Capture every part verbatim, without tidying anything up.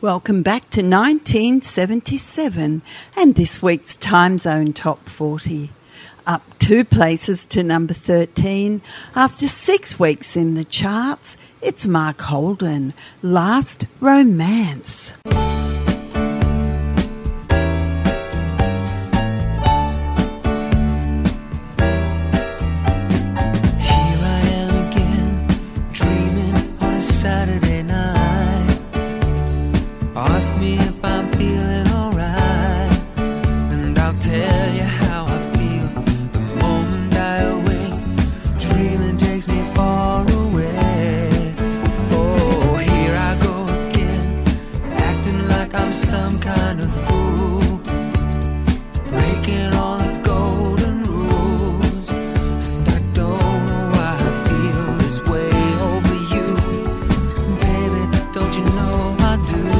Welcome back to nineteen seventy-seven and this week's Time Zone Top forty. Up two places to number thirteen. After six weeks in the charts, it's Mark Holden, Last Romance. Ask me if I'm feeling alright, and I'll tell you how I feel the moment I awake. Dreaming takes me far away. Oh, here I go again, acting like I'm some kind of fool, breaking all the golden rules. I don't know why I feel this way over you, baby, don't you know I do.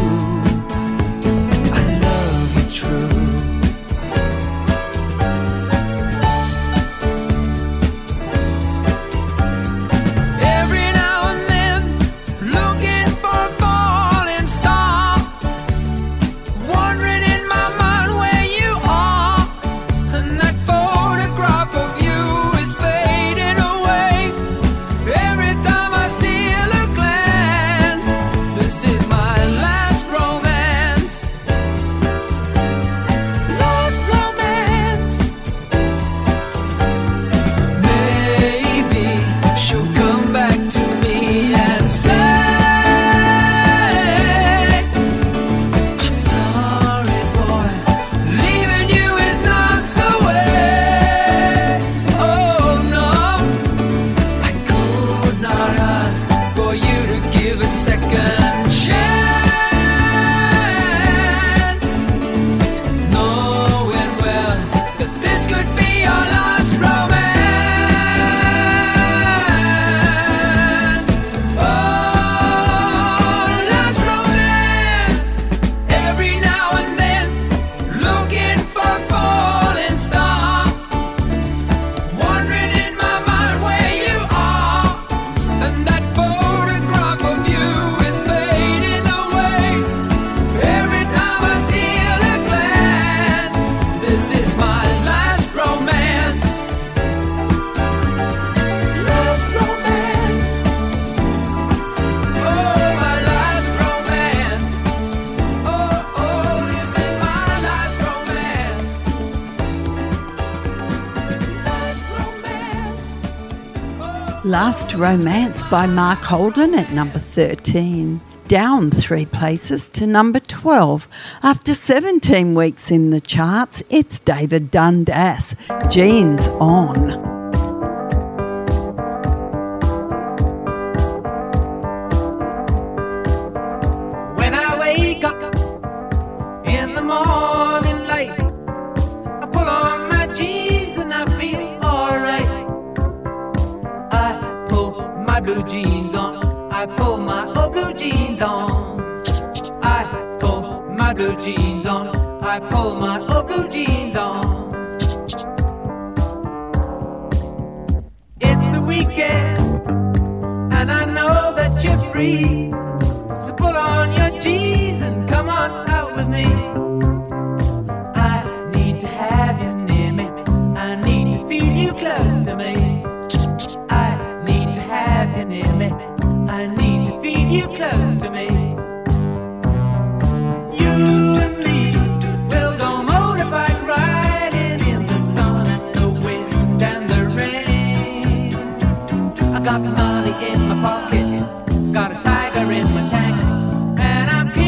Last Romance by Mark Holden at number thirteen. Down three places to number twelve. After seventeen weeks in the charts, it's David Dundas, Jeans On. When I wake up in the morning light, I pull on my jeans and I feel alright. I pull my blue jeans on, I pull my old blue jeans on. I pull my blue jeans on, I pull my old blue jeans on. It's the weekend and I know that you're free, so pull on your jeans and come on out with me. I need to have you near me, I need to feel you close to me. I need to have you near me, I need to feel you close to me. You and me will go motorbike riding in the sun and the wind and the rain. I got money in my pocket, got a tiger in my tank, and I'm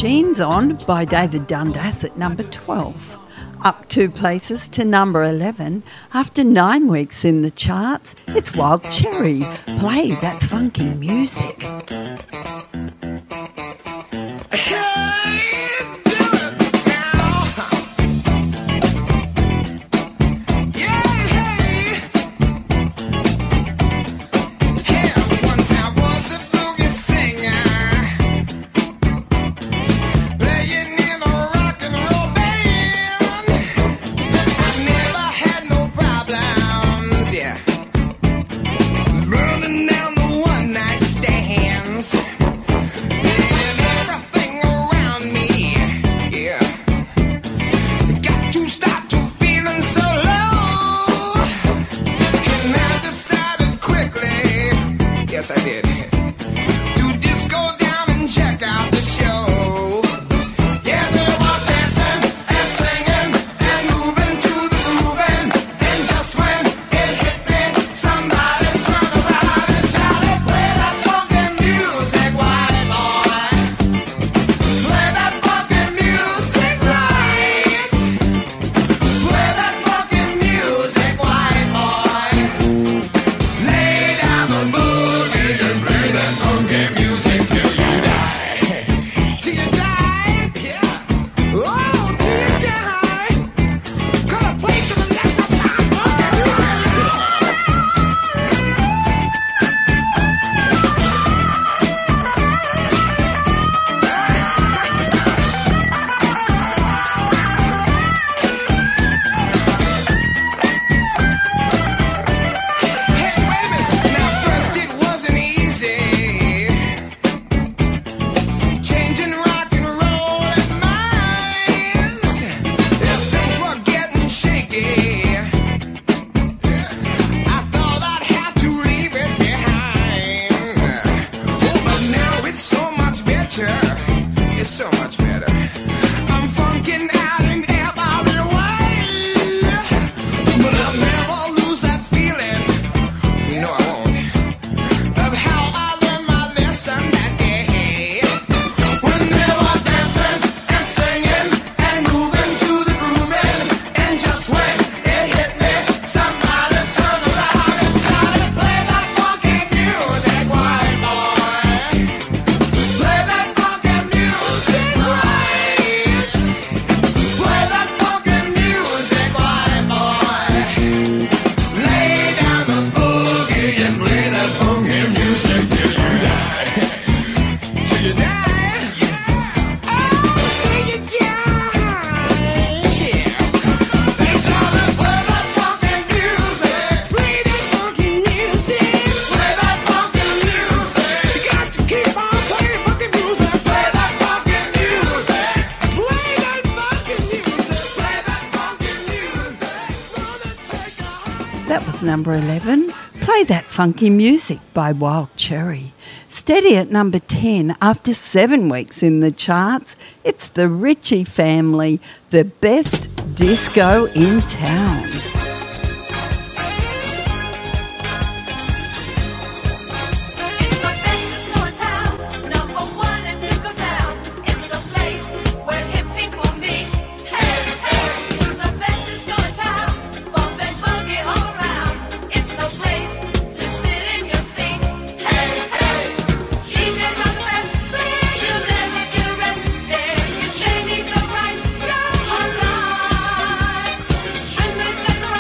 Jeans On by David Dundas at number twelve. Up two places to number eleven. After nine weeks in the charts, it's Wild Cherry. Play that funky music. Number eleven, Play That Funky Music by Wild Cherry. Steady at number ten after seven weeks in the charts, it's the Ritchie Family, the best disco in town. Let the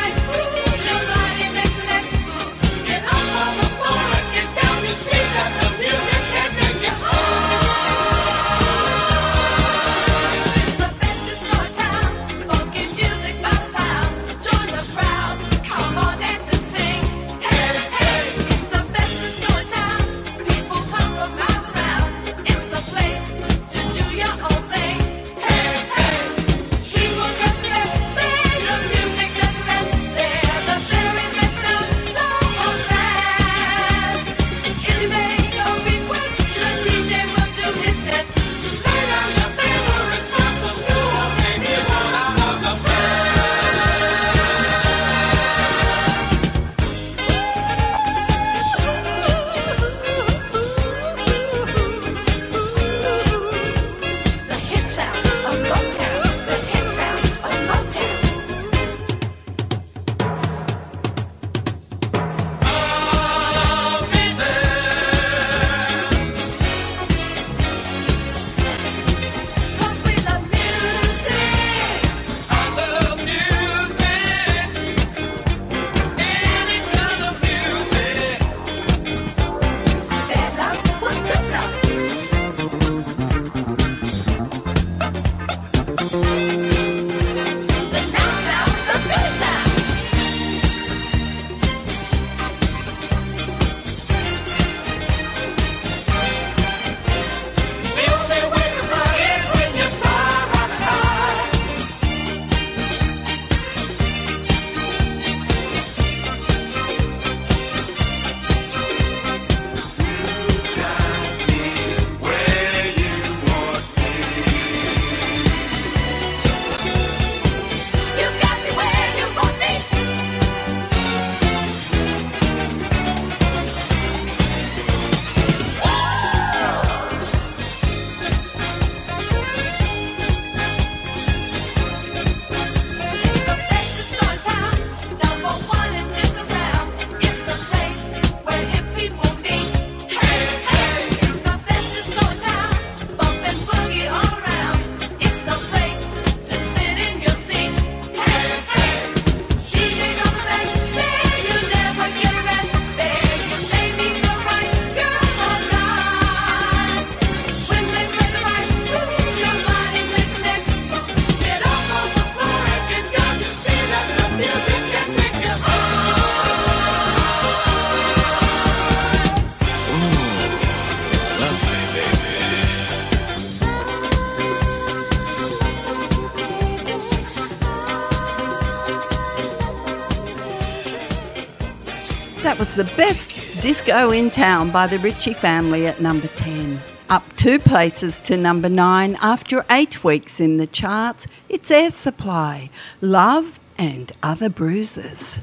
That was the best disco in town by the Ritchie Family at number ten. Up two places to number nine after eight weeks in the charts, it's Air Supply, Love and Other Bruises.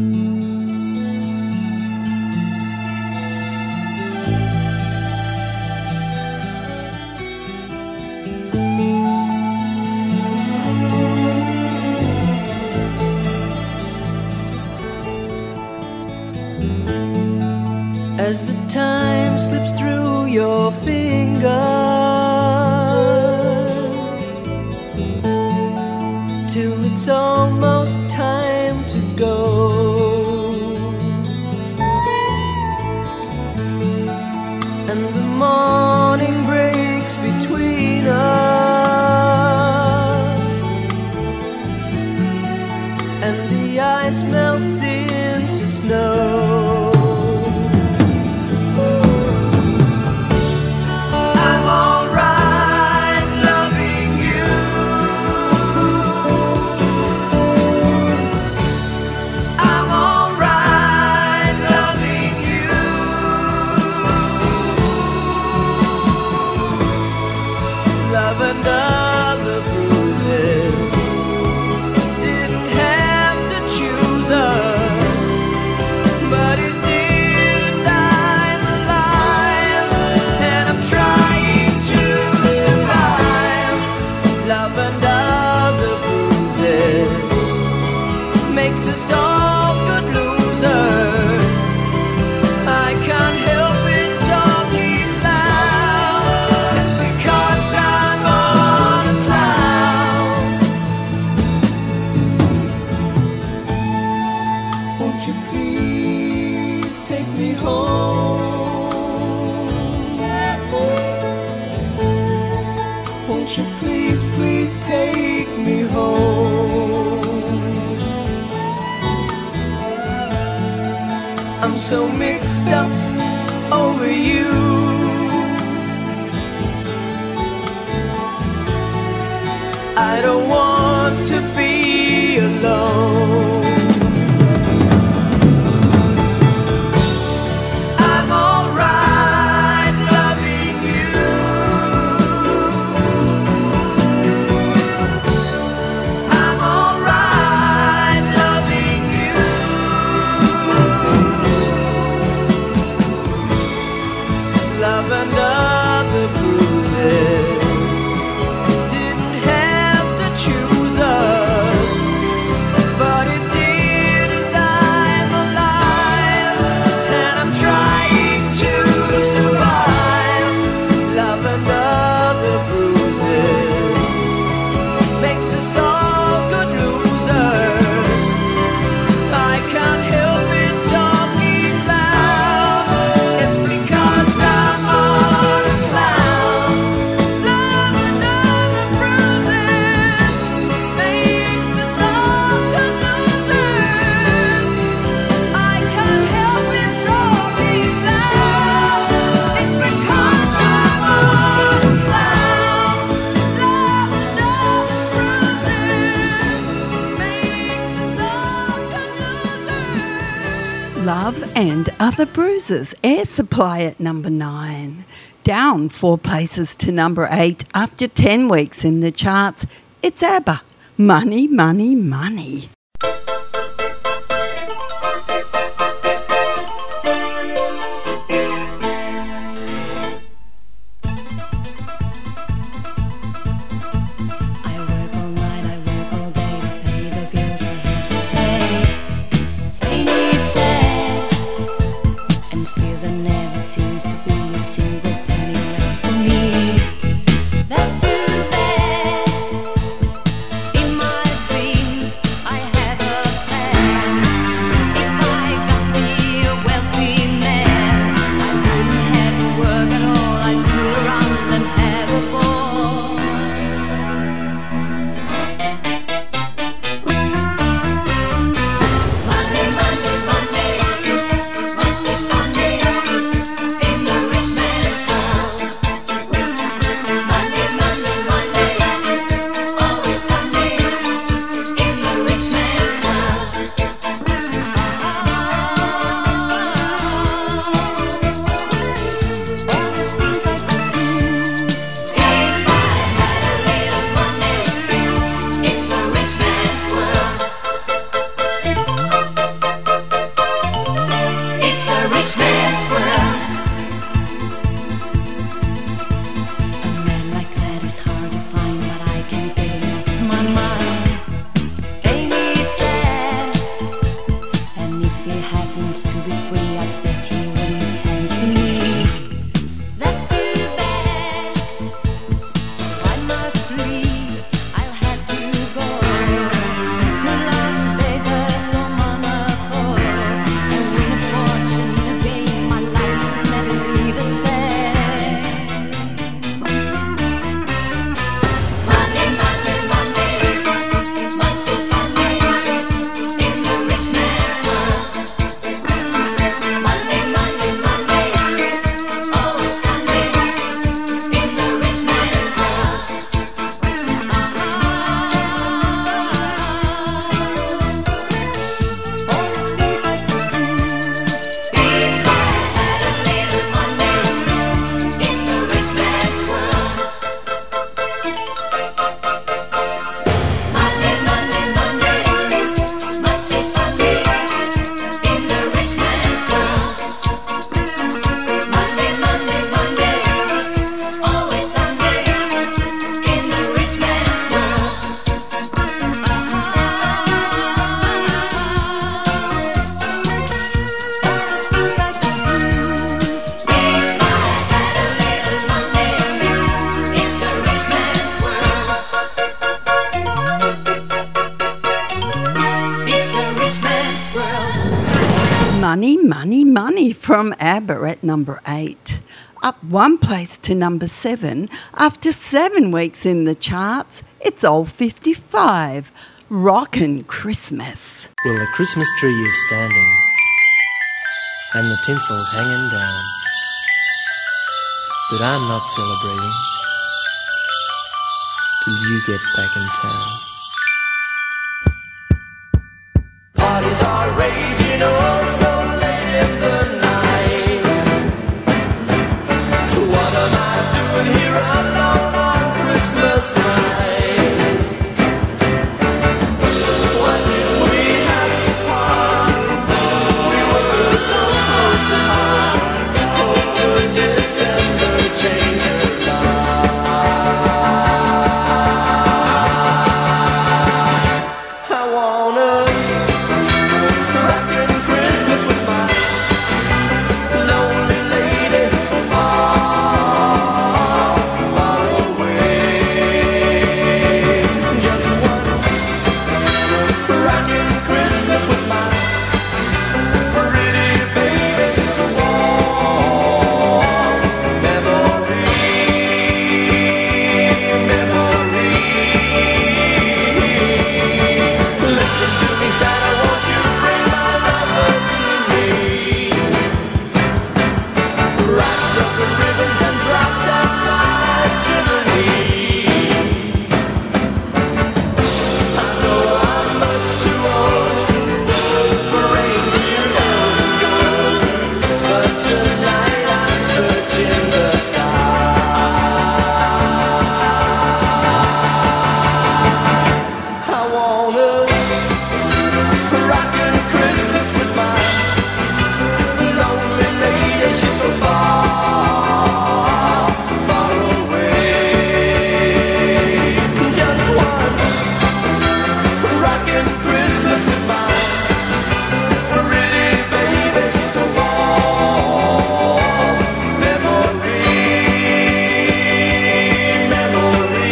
As the time slips through your fingers till it's almost time to go, and the morning breaks between us, and the ice melts into snow. Makes us all good losers. I can't help it talking loud. It's because I'm on a cloud. Won't you please take me home? Won't you please, please take me home? I'm so mixed up over you. I don't want to be alone. I'm alright loving you. I'm alright loving you. Love and other bruises didn't have to choose us, but it did, and I'm alive, and I'm trying to survive. Love and other bruises makes us all good losers. I can't help it talking loud. It's because I'm on a cloud. Love and other bruises makes us all good losers. I can't help it talking loud. It's because I'm on a cloud. Love and other bruises makes us all good losers. Love and Other Bruises, Air Supply at number nine. Down four places to number eight after ten weeks in the charts, it's ABBA, Money, Money, Money. I work all night, I work all day to pay the bills I have to pay. Ain't it sad? And still there never seems to be a single penny left for me. That's too bad. In my dreams I Money, Money, Money from ABBA at number eight. Up one place to number seven. After seven weeks in the charts, it's old fifty-five. Rockin' Christmas. Well, the Christmas tree is standing and the tinsel's hanging down, but I'm not celebrating till you get back in town. Parties are raging oh so late in the night. So what am I doing here alone on Christmas night? Why did we have to part? We were so close to heart. Hope the December change your life. I wanna rockin' Christmas with my lonely lady so far, far away. Just one rockin' Christmas with my pretty baby. She's a warm memory, memory. Listen to me, Santa, won't you bring my lover to me? Wrapped up in ribbons and dropped down my chimney. I know I'm much too old for reindeer bells and girls, but tonight I'm searching the sky. I wanna rockin' Christmas with my lonely lady. She's so far, far away. Just one rockin' Christmas with my pretty baby. She's a warm memory, memory.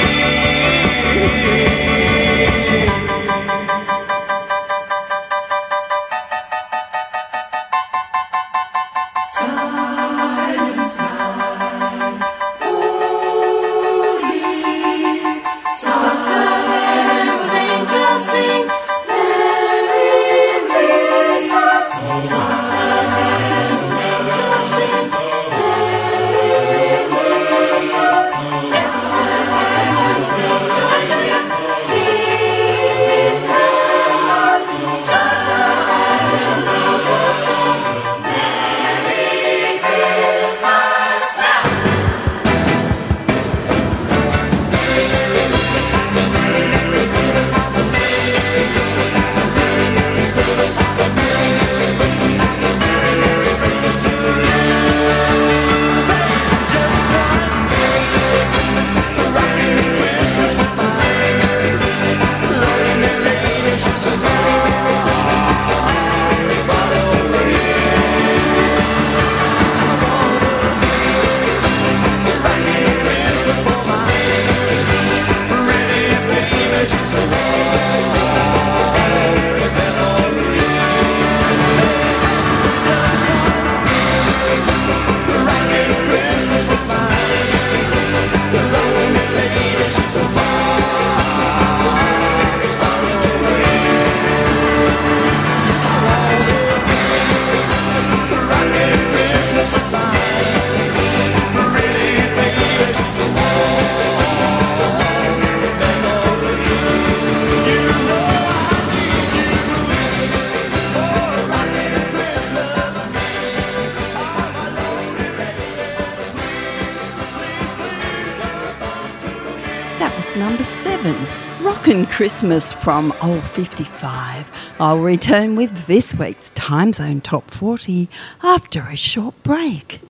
That was number seven. Rockin' Christmas from old fifty-five. I'll return with this week's Time Zone Top forty after a short break.